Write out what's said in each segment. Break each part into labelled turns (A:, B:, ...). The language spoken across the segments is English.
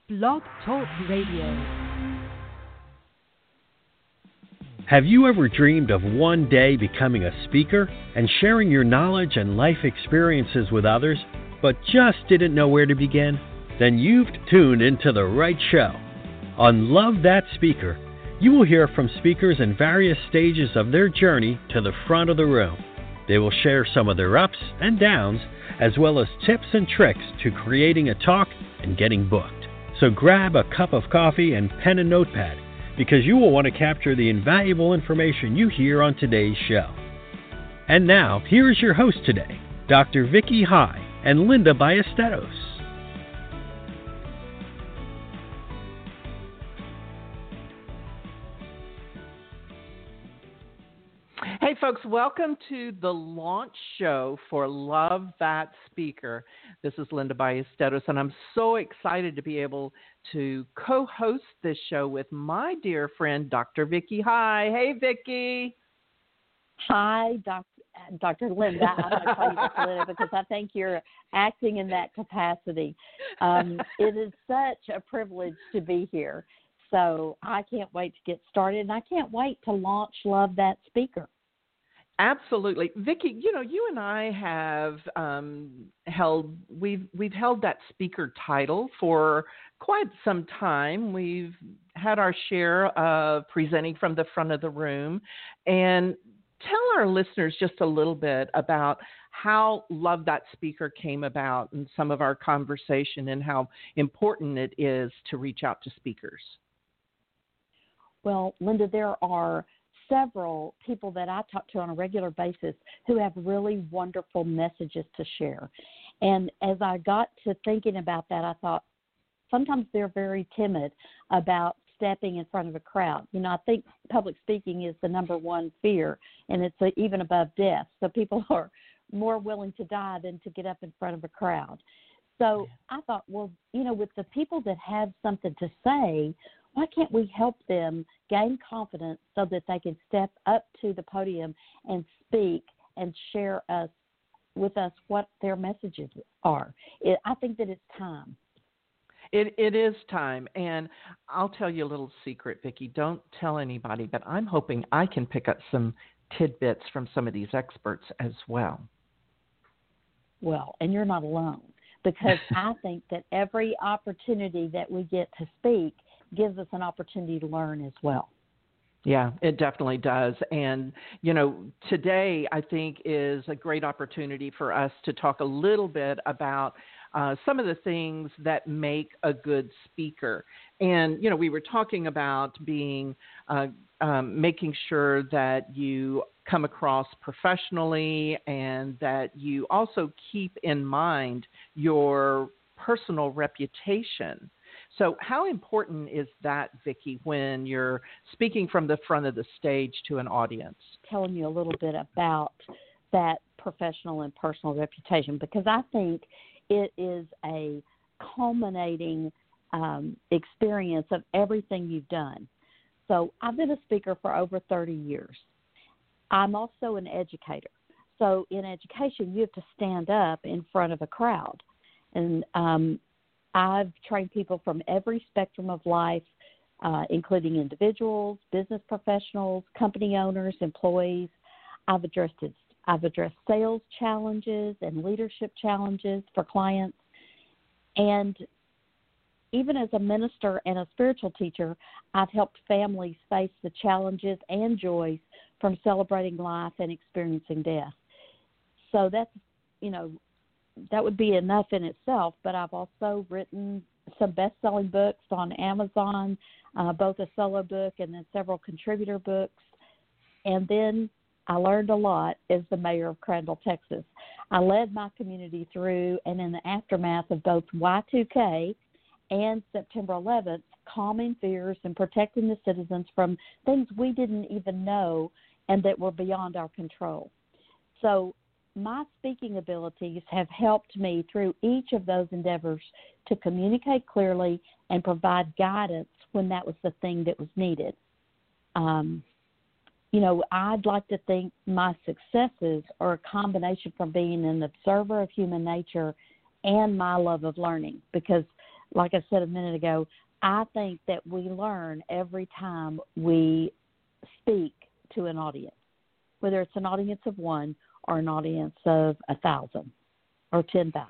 A: Blog Talk Radio.
B: Have you ever dreamed of one day becoming a speaker and sharing your knowledge and life experiences with others, but just didn't know where to begin? Then you've tuned into the right show. On Love That Speaker, you will hear from speakers in various stages of their journey to the front of the room. They will share some of their ups and downs, as well as tips and tricks to creating a talk and getting booked. So grab a cup of coffee and pen and notepad, because you will want to capture the invaluable information you hear on today's show. And now, here is your host today, Dr. Vicki High and Linda Ballesteros.
C: Hey folks, welcome to the launch show for Love That Speaker. This is Linda Ballesteros, and I'm so excited to be able to co-host this show with my dear friend, Dr. Vicki High. Hey, Vicki.
D: Hi, Dr. Linda. I'm going to call you Dr. Linda because I think you're acting in that capacity. It is such a privilege to be here. So I can't wait to get started, and I can't wait to launch Love That Speaker.
C: Absolutely. Vicki, you and I have we've held that speaker title for quite some time. We've had our share of presenting from the front of the room. And tell our listeners just a little bit about how Love That Speaker came about and some of our conversation and how important it is to reach out to speakers.
D: Well, Linda, there are several people that I talk to on a regular basis who have really wonderful messages to share. And as I got to thinking about that, I thought sometimes they're very timid about stepping in front of a crowd. I think public speaking is the number one fear, and it's even above death. So people are more willing to die than to get up in front of a crowd. So I thought, well, with the people that have something to say, why can't we help them gain confidence so that they can step up to the podium and speak and share with us what their messages are? I think that it's time.
C: It is time, and I'll tell you a little secret, Vicki. Don't tell anybody, but I'm hoping I can pick up some tidbits from some of these experts as well.
D: Well, and you're not alone, because I think that every opportunity that we get to speak gives us an opportunity to learn as well.
C: Yeah, it definitely does. And, today I think is a great opportunity for us to talk a little bit about some of the things that make a good speaker. And, we were talking about being, making sure that you come across professionally and that you also keep in mind your personal reputation. So how important is that, Vicki, when you're speaking from the front of the stage to an audience?
D: Telling you a little bit about that professional and personal reputation, because I think it is a culminating experience of everything you've done. So I've been a speaker for over 30 years. I'm also an educator. So in education, you have to stand up in front of a crowd. And I've trained people from every spectrum of life, including individuals, business professionals, company owners, employees. I've addressed sales challenges and leadership challenges for clients. And even as a minister and a spiritual teacher, I've helped families face the challenges and joys from celebrating life and experiencing death. So that's, that would be enough in itself, but I've also written some best-selling books on Amazon, both a solo book and then several contributor books. And then I learned a lot as the mayor of Crandall, Texas. I led my community through and in the aftermath of both Y2K and September 11th, calming fears and protecting the citizens from things we didn't even know and that were beyond our control. So my speaking abilities have helped me through each of those endeavors to communicate clearly and provide guidance when that was the thing that was needed. I'd like to think my successes are a combination from being an observer of human nature and my love of learning, because like I said a minute ago, I think that we learn every time we speak to an audience, whether it's an audience of one or an audience of 1,000 or 10,000.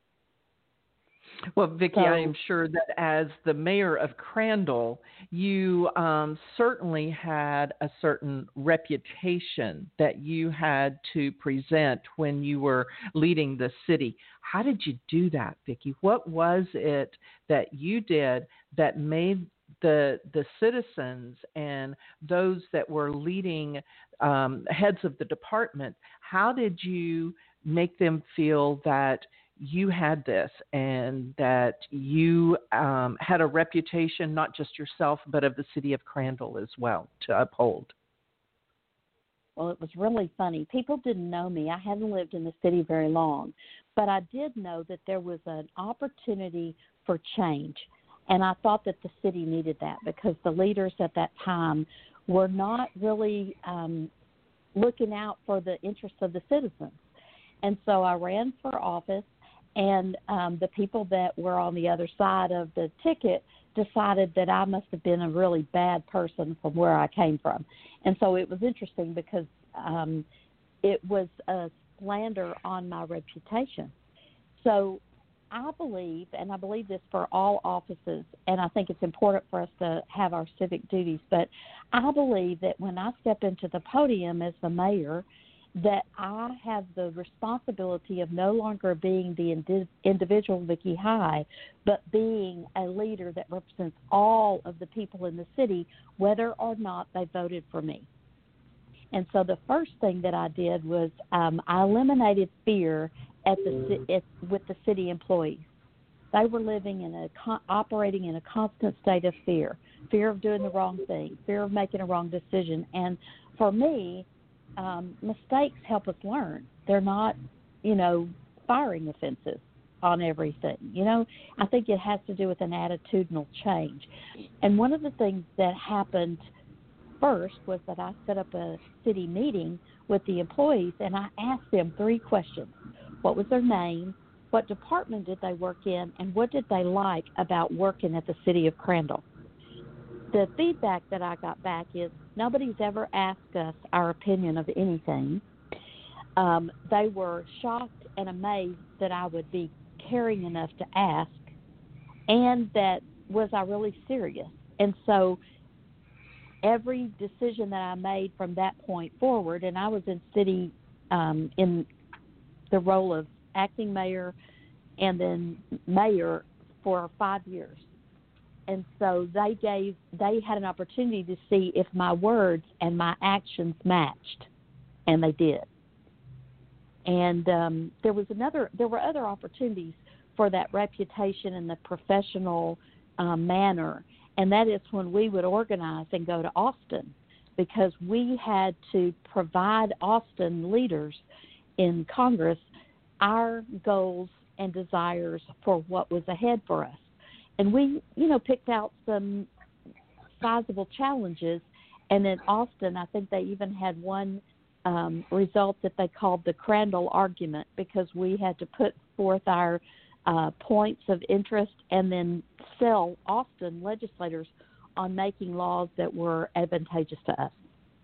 C: Well, Vicki, I am sure that as the mayor of Crandall, you certainly had a certain reputation that you had to present when you were leading the city. How did you do that, Vicki? What was it that you did that made the citizens and those that were leading heads of the department, how did you make them feel that you had this and that you had a reputation, not just yourself, but of the city of Crandall as well, to uphold?
D: Well, it was really funny. People didn't know me. I hadn't lived in the city very long, but I did know that there was an opportunity for change. And I thought that the city needed that because the leaders at that time were not really looking out for the interests of the citizens. And so I ran for office, and the people that were on the other side of the ticket decided that I must have been a really bad person from where I came from. And so it was interesting because it was a slander on my reputation. So I believe, and I believe this for all offices, and I think it's important for us to have our civic duties, but I believe that when I step into the podium as the mayor, that I have the responsibility of no longer being the individual Vicki High, but being a leader that represents all of the people in the city, whether or not they voted for me. And so the first thing that I did was I eliminated fear with the city employees. They were living operating in a constant state of fear of doing the wrong thing, fear of making a wrong decision. And for me, mistakes help us learn. They're not, firing offenses on everything. I think it has to do with an attitudinal change. And one of the things that happened first was that I set up a city meeting with the employees, and I asked them 3 questions. What was their name? What department did they work in? And what did they like about working at the city of Crandall? The feedback that I got back is nobody's ever asked us our opinion of anything. They were shocked and amazed that I would be caring enough to ask, and that was I really serious. And so every decision that I made from that point forward, and I was in city in the role of acting mayor and then mayor for 5 years. And so they had an opportunity to see if my words and my actions matched, and they did. And there were other opportunities for that reputation in the professional manner, and that is when we would organize and go to Austin, because we had to provide Austin leaders in Congress our goals and desires for what was ahead for us. And we, picked out some sizable challenges. And in Austin, I think they even had one result that they called the Crandall argument, because we had to put forth our points of interest and then sell Austin legislators on making laws that were advantageous to us.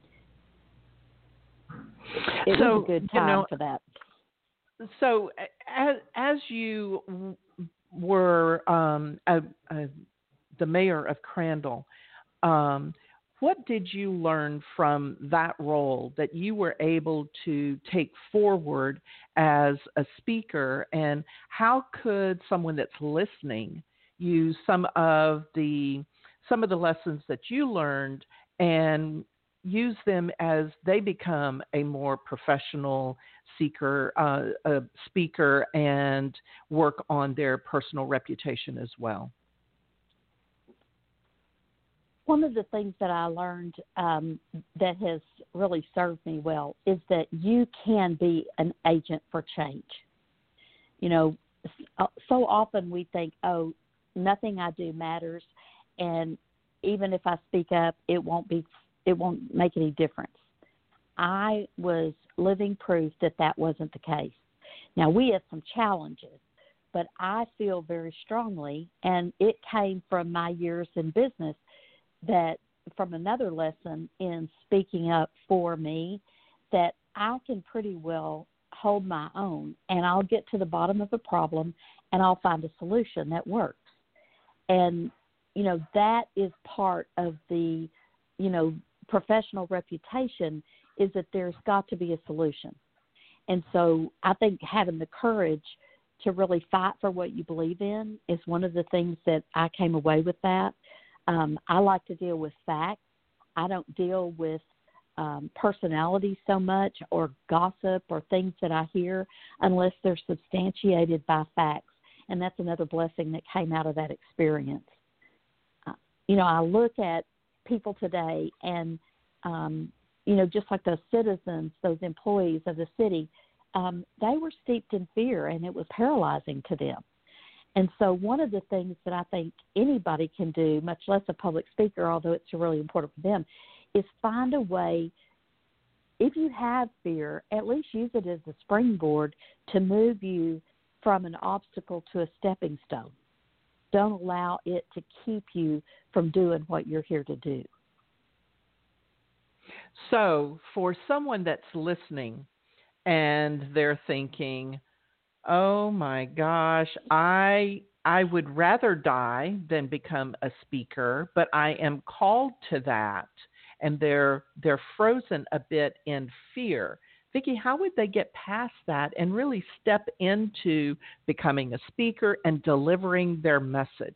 D: It was a good time for that.
C: So as you were the mayor of Crandall, what did you learn from that role that you were able to take forward as a speaker, and how could someone that's listening use some of the lessons that you learned and use them as they become a more professional speaker and work on their personal reputation as well?
D: One of the things that I learned that has really served me well is that you can be an agent for change. So often we think, oh, nothing I do matters, and even if I speak up, it won't make any difference. I was living proof that wasn't the case. Now, we had some challenges, but I feel very strongly, and it came from my years in business, that from another lesson in speaking up for me, that I can pretty well hold my own, and I'll get to the bottom of a problem, and I'll find a solution that works. And, that is part of the, professional reputation, is that there's got to be a solution. And so I think having the courage to really fight for what you believe in is one of the things that I came away with that. I like to deal with facts. I don't deal with personality so much, or gossip, or things that I hear, unless they're substantiated by facts. And that's another blessing that came out of that experience. I look at people today and, just like those citizens, those employees of the city, they were steeped in fear, and it was paralyzing to them. And so one of the things that I think anybody can do, much less a public speaker, although it's really important for them, is find a way, if you have fear, at least use it as a springboard to move you from an obstacle to a stepping stone. Don't allow it to keep you from doing what you're here to do.
C: So for someone that's listening and they're thinking, oh my gosh, I would rather die than become a speaker, but I am called to that, and they're frozen a bit in fear. Vicki, how would they get past that and really step into becoming a speaker and delivering their message?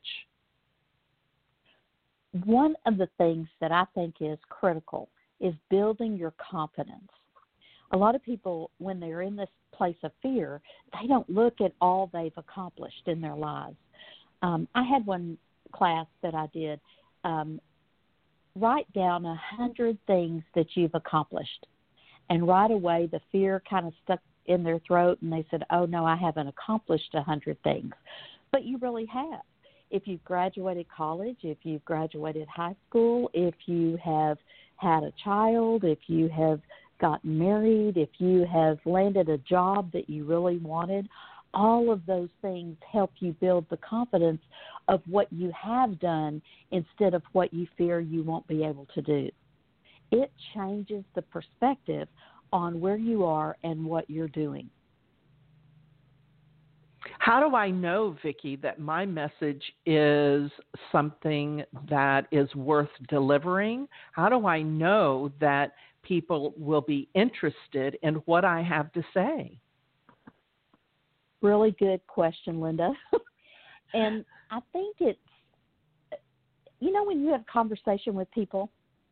D: One of the things that I think is critical is building your confidence. A lot of people, when they're in this place of fear, they don't look at all they've accomplished in their lives. I had one class that I did, write down 100 things that you've accomplished. And right away, the fear kind of stuck in their throat, and they said, oh, no, I haven't accomplished 100 things. But you really have. If you've graduated college, if you've graduated high school, if you have had a child, if you have gotten married, if you have landed a job that you really wanted, all of those things help you build the confidence of what you have done instead of what you fear you won't be able to do. It changes the perspective on where you are and what you're doing.
C: How do I know, Vicki, that my message is something that is worth delivering? How do I know that people will be interested in what I have to say?
D: Really good question, Linda. And I think it's, when you have a conversation with people,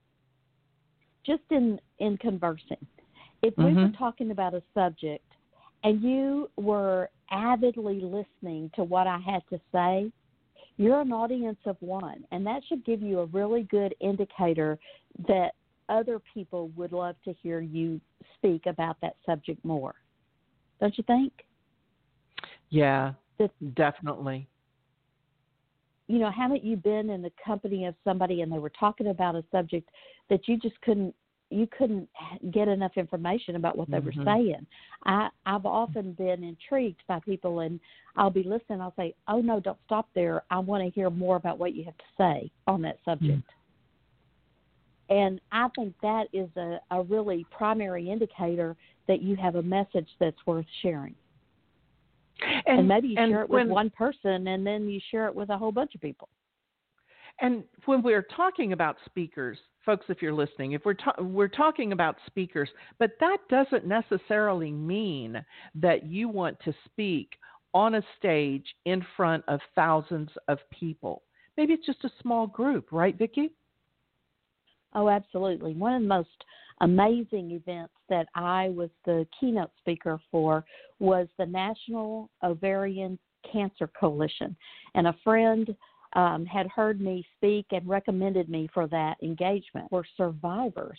D: just in conversing, if we were talking about a subject and you were avidly listening to what I had to say, you're an audience of one, and that should give you a really good indicator that other people would love to hear you speak about that subject more. Don't you think?
C: Yeah, definitely.
D: Haven't you been in the company of somebody and they were talking about a subject that you just couldn't get enough information about what they were saying? I've often been intrigued by people, and I'll be listening. I'll say, oh, no, don't stop there. I want to hear more about what you have to say on that subject. And I think that is a really primary indicator that you have a message that's worth sharing. And maybe you share it with one person, and then you share it with a whole bunch of people.
C: And when we're talking about speakers, folks, if you're listening, if we're talking about speakers, but that doesn't necessarily mean that you want to speak on a stage in front of thousands of people. Maybe it's just a small group, right, Vicki?
D: Oh, absolutely. One of the most amazing events that I was the keynote speaker for was the National Ovarian Cancer Coalition. And a friend had heard me speak and recommended me for that engagement. Were survivors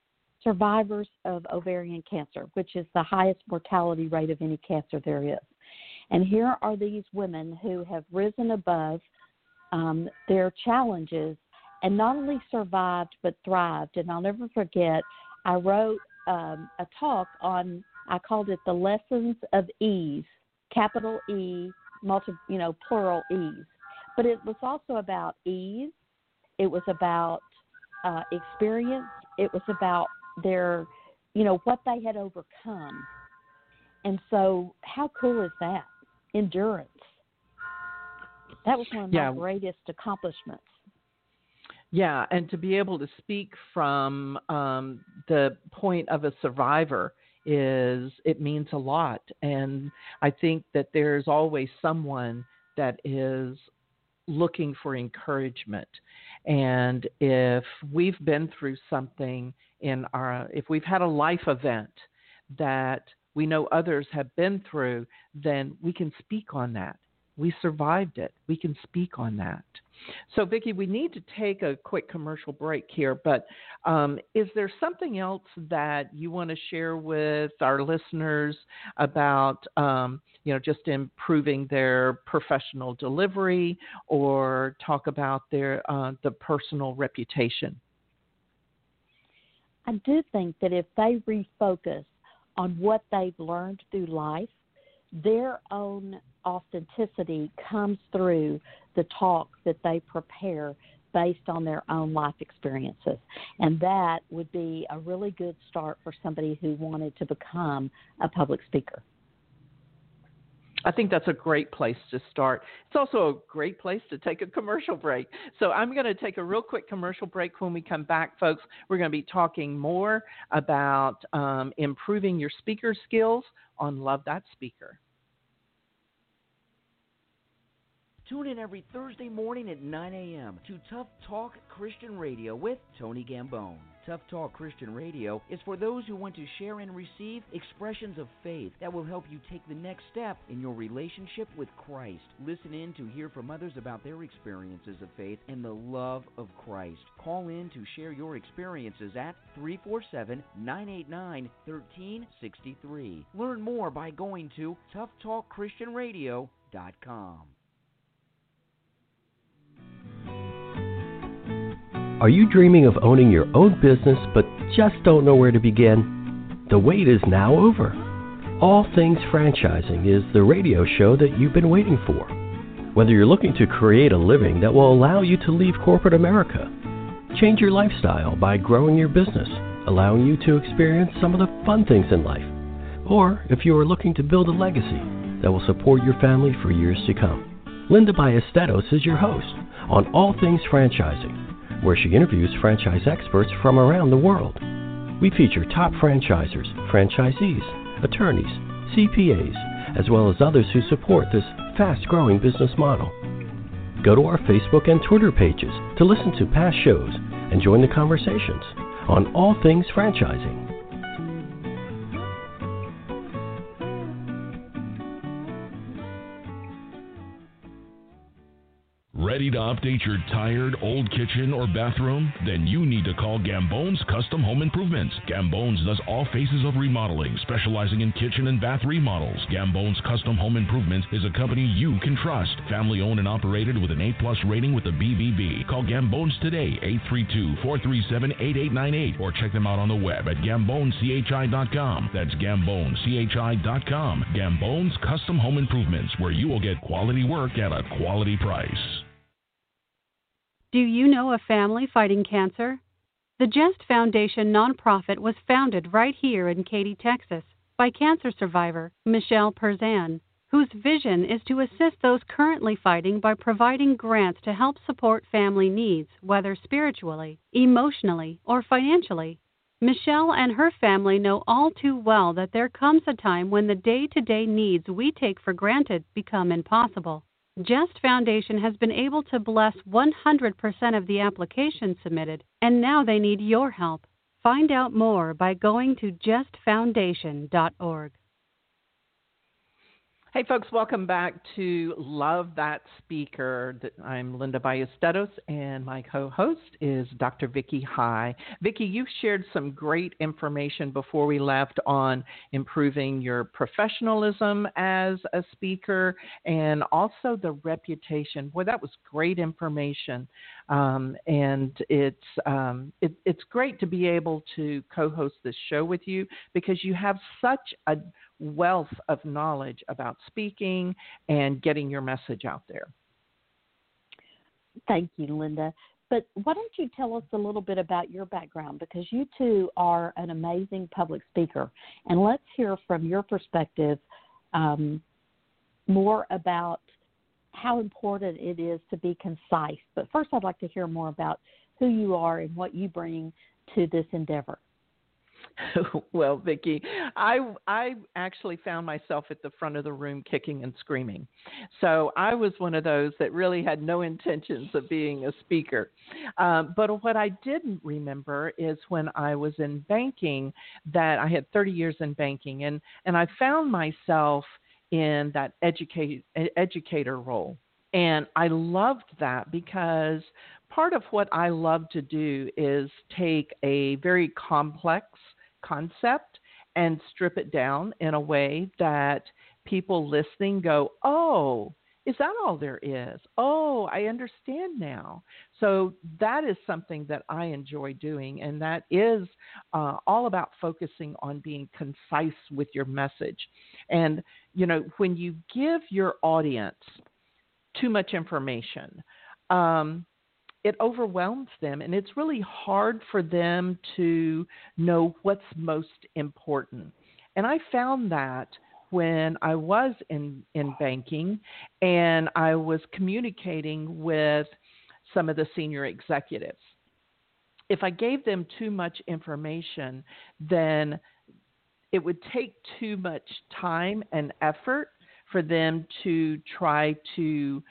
D: of ovarian cancer, which is the highest mortality rate of any cancer there is. And here are these women who have risen above their challenges and not only survived but thrived. And I'll never forget, I wrote a talk on, I called it The Lessons of Ease, capital E, plural ease. But it was also about ease. It was about experience. It was about their, what they had overcome. And so how cool is that? Endurance. That was one of my greatest accomplishments.
C: Yeah, and to be able to speak from the point of a survivor it means a lot. And I think that there's always someone that is looking for encouragement. And if we've been through something if we've had a life event that we know others have been through, then we can speak on that. We survived it. We can speak on that. So, Vicki, we need to take a quick commercial break here, but is there something else that you want to share with our listeners about, just improving their professional delivery, or talk about their the personal reputation?
D: I do think that if they refocus on what they've learned through life, their own authenticity comes through the talk that they prepare based on their own life experiences. And that would be a really good start for somebody who wanted to become a public speaker.
C: I think that's a great place to start. It's also a great place to take a commercial break. So I'm going to take a real quick commercial break. When we come back, folks, we're going to be talking more about improving your speaker skills on Love That Speaker.
E: Tune in every Thursday morning at 9 a.m. to Tough Talk Christian Radio with Tony Gambone. Tough Talk Christian Radio is for those who want to share and receive expressions of faith that will help you take the next step in your relationship with Christ. Listen in to hear from others about their experiences of faith and the love of Christ. Call in to share your experiences at 347-989-1363. Learn more by going to toughtalkchristianradio.com.
B: Are you dreaming of owning your own business but just don't know where to begin? The wait is now over. All Things Franchising is the radio show that you've been waiting for. Whether you're looking to create a living that will allow you to leave corporate America, change your lifestyle by growing your business, allowing you to experience some of the fun things in life, or if you are looking to build a legacy that will support your family for years to come. Linda Ballesteros is your host on All Things Franchising, where she interviews franchise experts from around the world. We feature top franchisers, franchisees, attorneys, CPAs, as well as others who support this fast-growing business model. Go to our Facebook and Twitter pages to listen to past shows and join the conversations on All Things Franchising.
F: Ready to update your tired old kitchen or bathroom? Then you need to call Gambone's Custom Home Improvements. Gambone's does all phases of remodeling, specializing in kitchen and bath remodels. Gambone's Custom Home Improvements is a company you can trust. Family owned and operated with an A+ rating with the BBB. Call Gambone's today, 832-437-8898, or check them out on the web at GamboneCHI.com. That's GamboneCHI.com. Gambone's Custom Home Improvements, where you will get quality work at a quality price.
G: Do you know a family fighting cancer? The Just Foundation nonprofit was founded right here in Katy, Texas, by cancer survivor Michelle Perzan, whose vision is to assist those currently fighting by providing grants to help support family needs, whether spiritually, emotionally, or financially. Michelle and her family know all too well that there comes a time when the day-to-day needs we take for granted become impossible. Just Foundation has been able to bless 100% of the applications submitted, and now they need your help. Find out more by going to justfoundation.org.
C: Hey, folks, welcome back to Love That Speaker. I'm Linda Ballesteros, and my co-host is Dr. Vicki High. Vicki, you've shared some great information before we left on improving your professionalism as a speaker and also the reputation. Boy, that was great information. And it's great to be able to co-host this show with you because you have such a wealth of knowledge about speaking and getting your message out there.
D: Thank you, Linda. But why don't you tell us a little bit about your background, because you too are an amazing public speaker. And let's hear from your perspective more about how important it is to be concise. But first, I'd like to hear more about who you are and what you bring to this endeavor.
C: Well, Vicki, I actually found myself at the front of the room kicking and screaming. So I was one of those that really had no intentions of being a speaker. But what I didn't remember is when I was in banking, that I had 30 years in banking, and I found myself in that educator role. And I loved that because part of what I love to do is take a very complex concept and strip it down in a way that people listening go, oh, is that all there is? Oh, I understand now. So that is something that I enjoy doing, and that is all about focusing on being concise with your message. And, you know, when you give your audience too much information, it overwhelms them, and it's really hard for them to know what's most important. And I found that when I was in banking and I was communicating with some of the senior executives. If I gave them too much information, then it would take too much time and effort for them to try to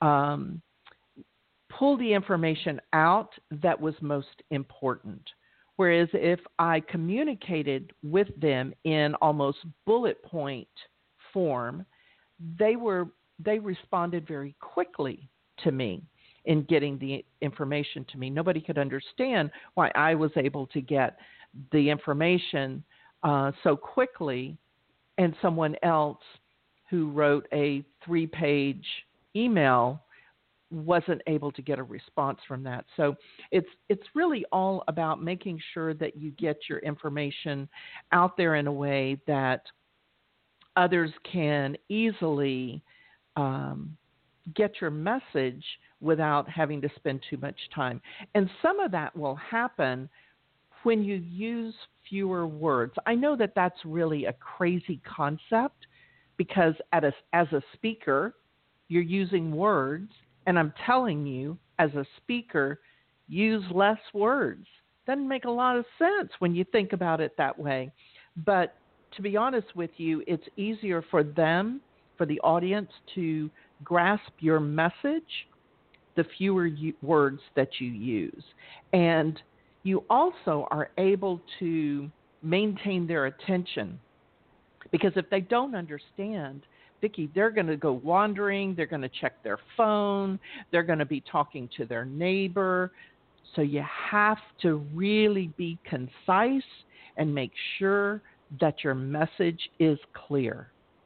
C: pull the information out that was most important. Whereas if I communicated with them in almost bullet point form, they responded very quickly to me in getting the information to me. Nobody could understand why I was able to get the information so quickly, and someone else who wrote a 3-page email wasn't able to get a response from that. So it's really all about making sure that you get your information out there in a way that others can easily get your message without having to spend too much time. And some of that will happen when you use fewer words. I know that that's really a crazy concept because as a speaker, you're using words. And I'm telling you, as a speaker, use less words. Doesn't make a lot of sense when you think about it that way. But to be honest with you, it's easier for them, for the audience, to grasp your message the fewer words that you use. And you also are able to maintain their attention. Because if they don't understand, Vicki, they're going to go wandering, they're going to check their phone, they're going to be talking to their neighbor. So you have to really be concise and make sure that your message is clear.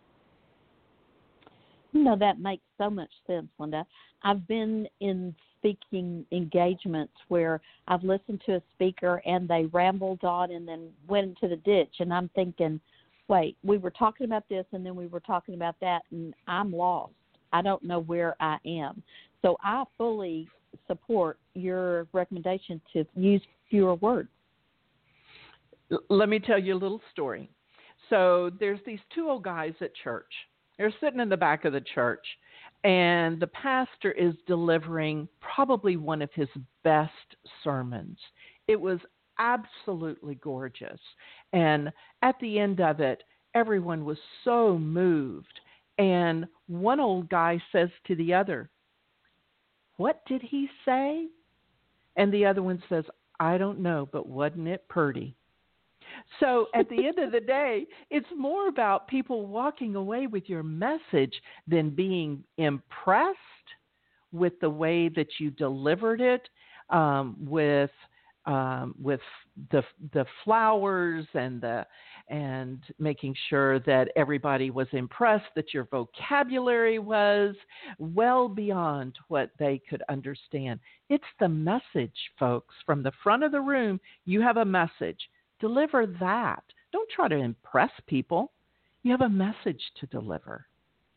D: You know, that makes so much sense, Linda. I've been in speaking engagements where I've listened to a speaker and they rambled on and then went into the ditch, and I'm thinking, wait, we were talking about this and then we were talking about that, and I'm lost. I don't know where I am. So I fully support your recommendation to use fewer words.
C: Let me tell you a little story. So there's these two old guys at church. They're sitting in the back of the church, and the pastor is delivering probably one of his best sermons. It was absolutely gorgeous. And at the end of it, everyone was so moved. And one old guy says to the other, "What did he say?" And the other one says, "I don't know, but wasn't it purty?" So at the end of the day, it's more about people walking away with your message than being impressed with the way that you delivered it, with the flowers and making sure that everybody was impressed that your vocabulary was well beyond what they could understand. It's the message, folks. From the front of the room, you have a message. Deliver that. Don't try to impress people. You have a message to deliver.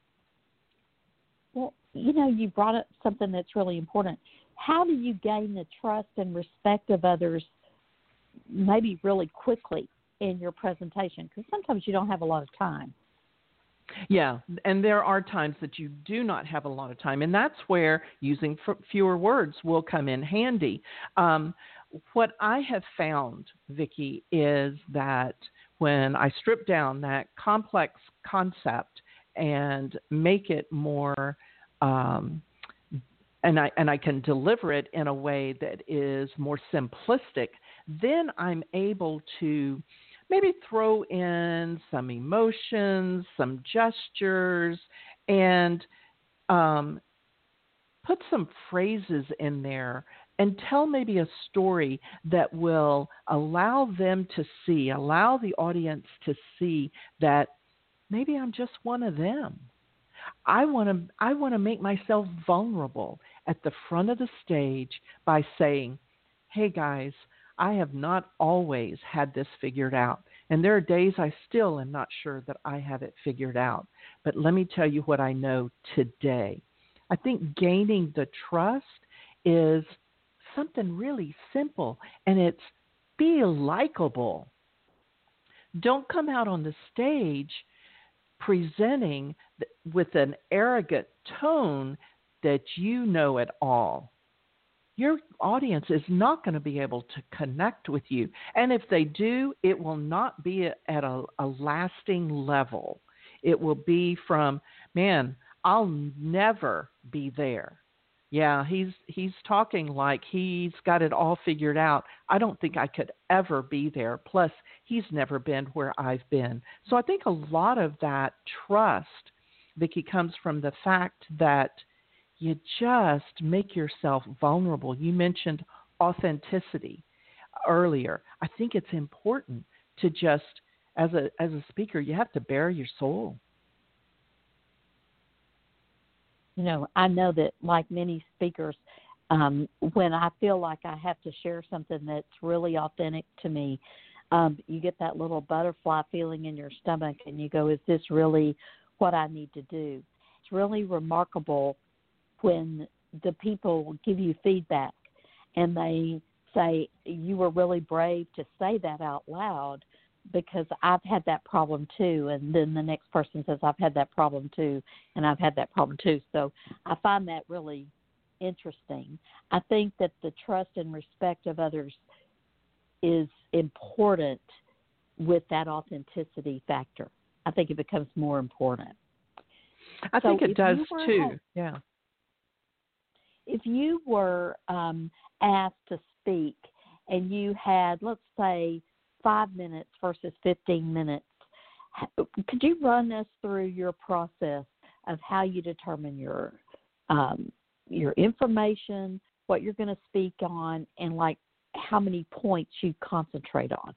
D: Well, you brought up something that's really important. How do you gain the trust and respect of others maybe really quickly in your presentation? Because sometimes you don't have a lot of time.
C: Yeah, and there are times that you do not have a lot of time, and that's where using fewer words will come in handy. What I have found, Vicki, is that when I strip down that complex concept and make it more, and I can deliver it in a way that is more simplistic, then I'm able to maybe throw in some emotions, some gestures, and put some phrases in there and tell maybe a story that will allow the audience to see that maybe I'm just one of them. I want to make myself vulnerable at the front of the stage by saying, hey guys, I have not always had this figured out. And there are days I still am not sure that I have it figured out. But let me tell you what I know today. I think gaining the trust is something really simple, and it's be likable. Don't come out on the stage presenting with an arrogant tone that you know it all. Your audience is not going to be able to connect with you. And if they do, it will not be at a lasting level. It will be from, man, I'll never be there. Yeah, he's talking like he's got it all figured out. I don't think I could ever be there. Plus, he's never been where I've been. So I think a lot of that trust, Vicki, comes from the fact that you just make yourself vulnerable. You mentioned authenticity earlier. I think it's important to just, as a speaker, you have to bare your soul.
D: I know that like many speakers, when I feel like I have to share something that's really authentic to me, you get that little butterfly feeling in your stomach and you go, is this really what I need to do? It's really remarkable when the people give you feedback and they say, you were really brave to say that out loud, because I've had that problem too. And then the next person says, I've had that problem too, and I've had that problem too. So I find that really interesting. I think that the trust and respect of others is important with that authenticity factor. I think it becomes more important.
C: I think it does too. Yeah.
D: If you were asked to speak and you had, let's say, 5 minutes versus 15 minutes, could you run us through your process of how you determine your information, what you're going to speak on, and like how many points you concentrate on?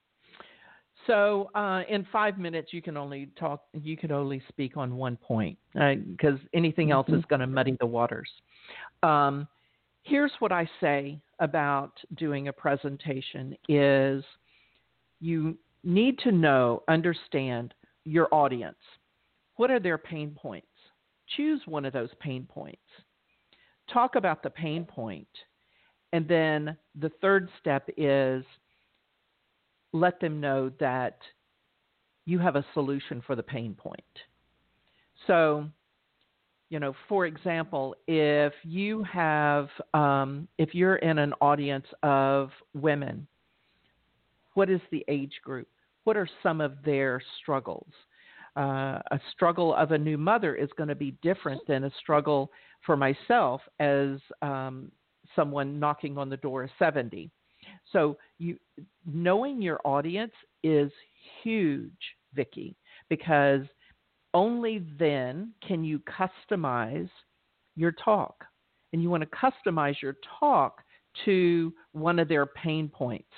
C: So in 5 minutes, you can only speak on one point because anything else is going to muddy the waters. Here's what I say about doing a presentation is you need to understand your audience. What are their pain points? Choose one of those pain points. Talk about the pain point. And then the third step is let them know that you have a solution for the pain point. So, for example, if you have, if you're in an audience of women, what is the age group? What are some of their struggles? A struggle of a new mother is going to be different than a struggle for myself as someone knocking on the door of 70. So knowing your audience is huge, Vicki, because only then can you customize your talk. And you want to customize your talk to one of their pain points.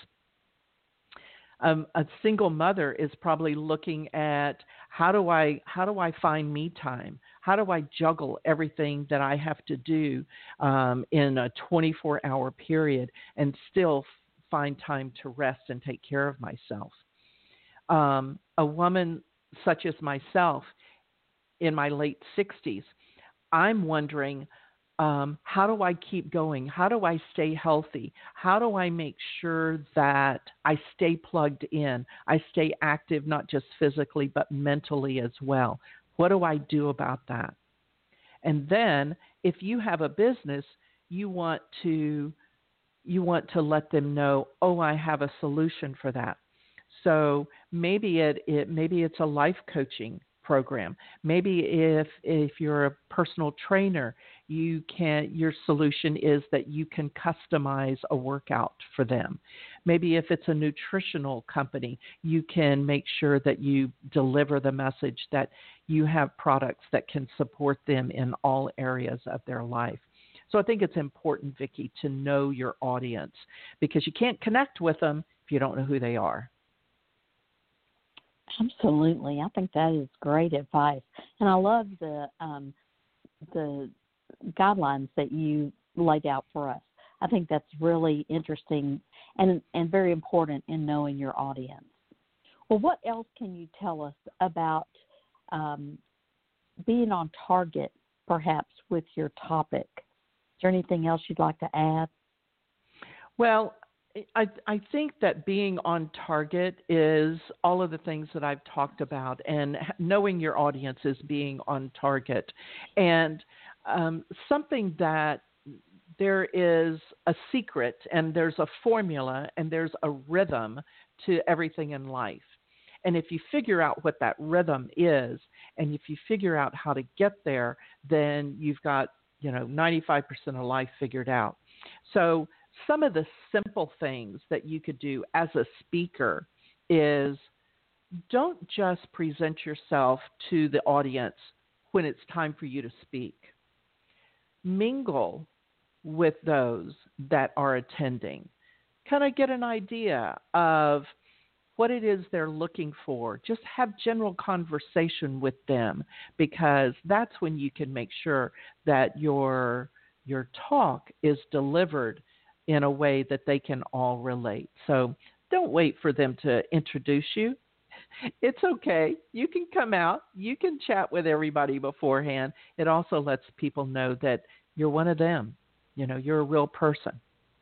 C: A single mother is probably looking at how do I find me time? How do I juggle everything that I have to do in a 24-hour period and still find time to rest and take care of myself? A woman such as myself in my late 60s, I'm wondering, how do I keep going? How do I stay healthy? How do I make sure that I stay plugged in? I stay active, not just physically, but mentally as well. What do I do about that? And then if you have a business, you want to let them know, oh, I have a solution for that. So maybe it's a life coaching program. Maybe if you're a personal trainer, your solution is that you can customize a workout for them. Maybe if it's a nutritional company, you can make sure that you deliver the message that you have products that can support them in all areas of their life. So I think it's important, Vicki, to know your audience, because you can't connect with them if you don't know who they are.
D: Absolutely. I think that is great advice. And I love the guidelines that you laid out for us. I think that's really interesting and very important in knowing your audience. Well, what else can you tell us about being on target, perhaps, with your topic? Is there anything else you'd like to add?
C: Well, I think that being on target is all of the things that I've talked about, and knowing your audience is being on target. And something that there is a secret, and there's a formula, and there's a rhythm to everything in life. And if you figure out what that rhythm is, and if you figure out how to get there, then you've got 95% of life figured out. So some of the simple things that you could do as a speaker is don't just present yourself to the audience when it's time for you to speak. Mingle with those that are attending. Kind of get an idea of what it is they're looking for. Just have general conversation with them, because that's when you can make sure that your talk is delivered in a way that they can all relate. So don't wait for them to introduce you. It's okay. You can come out. You can chat with everybody beforehand. It also lets people know that you're one of them. You're a real person.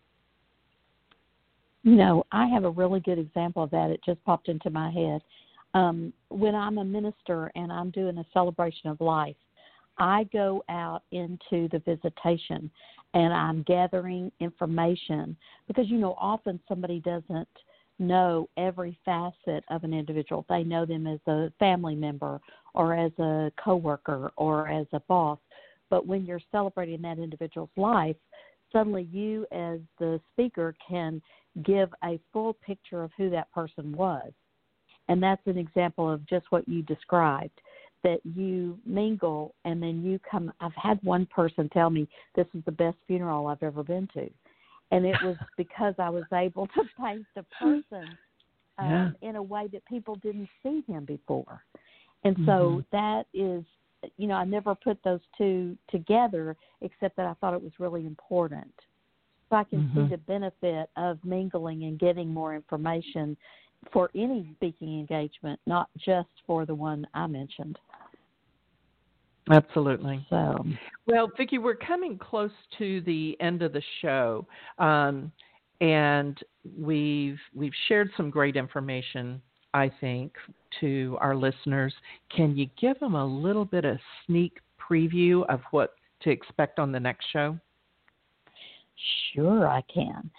D: I have a really good example of that. It just popped into my head. When I'm a minister and I'm doing a celebration of life, I go out into the visitation and I'm gathering information because, often somebody doesn't know every facet of an individual. They know them as a family member or as a coworker or as a boss. But when you're celebrating that individual's life, suddenly you as the speaker can give a full picture of who that person was. And that's an example of just what you described, that you mingle and then you come. I've had one person tell me this is the best funeral I've ever been to. And it was because I was able to paint the person in a way that people didn't see him before. And so that is, I never put those two together, except that I thought it was really important. So I can see the benefit of mingling and getting more information for any speaking engagement, not just for the one I mentioned.
C: Absolutely.
D: So,
C: well, Vicki, we're coming close to the end of the show, and we've shared some great information, I think, to our listeners. Can you give them a little bit of sneak preview of what to expect on the next show?
D: Sure, I can.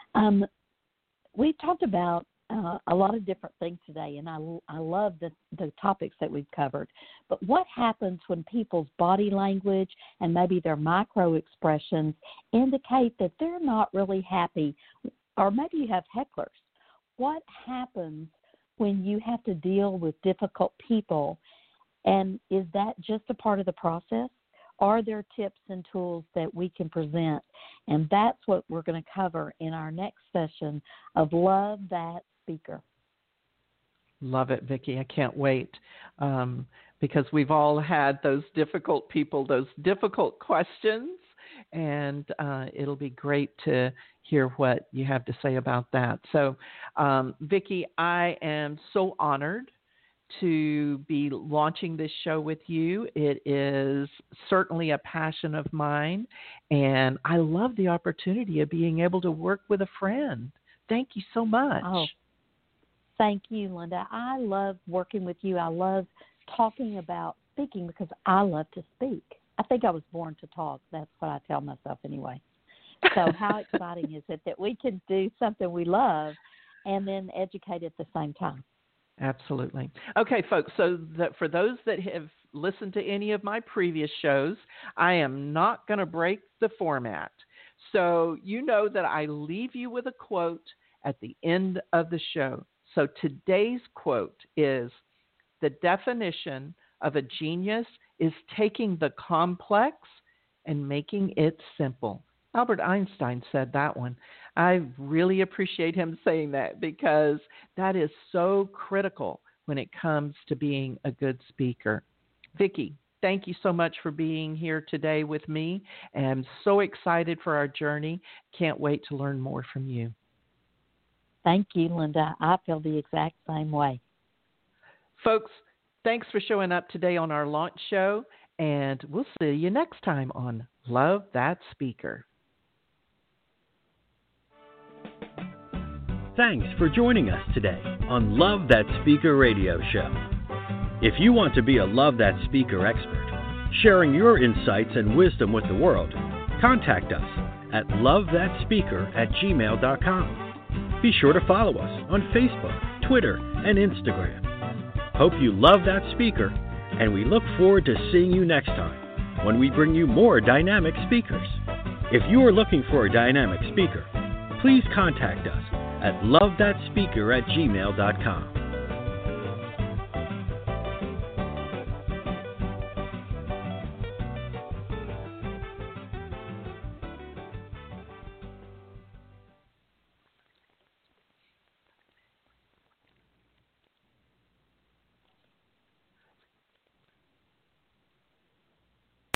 D: We talked about a lot of different things today, and I love the topics that we've covered. But what happens when people's body language and maybe their micro expressions indicate that they're not really happy, or maybe you have hecklers? What happens when you have to deal with difficult people, and is that just a part of the process? Are there tips and tools that we can present? And that's what we're going to cover in our next session of Love That Speaker.
C: Love it, Vicki. I can't wait, because we've all had those difficult people, those difficult questions, and it'll be great to hear what you have to say about that. So, Vicki, I am so honored to be launching this show with you. It is certainly a passion of mine, and I love the opportunity of being able to work with a friend. Thank you so much.
D: Oh, thank you, Linda. I love working with you. I love talking about speaking because I love to speak. I think I was born to talk. That's what I tell myself anyway. So how exciting is it that we can do something we love and then educate at the same time?
C: Absolutely. Okay, folks, so that for those that have listened to any of my previous shows, I am not going to break the format. So you know that I leave you with a quote at the end of the show. So today's quote is, "The definition of a genius is taking the complex and making it simple." Albert Einstein said that one. I really appreciate him saying that because that is so critical when it comes to being a good speaker. Vicki, thank you so much for being here today with me. I'm so excited for our journey. Can't wait to learn more from you.
D: Thank you, Linda. I feel the exact same way.
C: Folks, thanks for showing up today on our launch show, and we'll see you next time on Love That Speaker.
B: Thanks for joining us today on Love That Speaker radio show. If you want to be a Love That Speaker expert, sharing your insights and wisdom with the world, contact us at lovethatspeaker@gmail.com. Be sure to follow us on Facebook, Twitter, and Instagram. Hope you love that speaker, and we look forward to seeing you next time when we bring you more dynamic speakers. If you are looking for a dynamic speaker, please contact us at lovethatspeaker@gmail.com.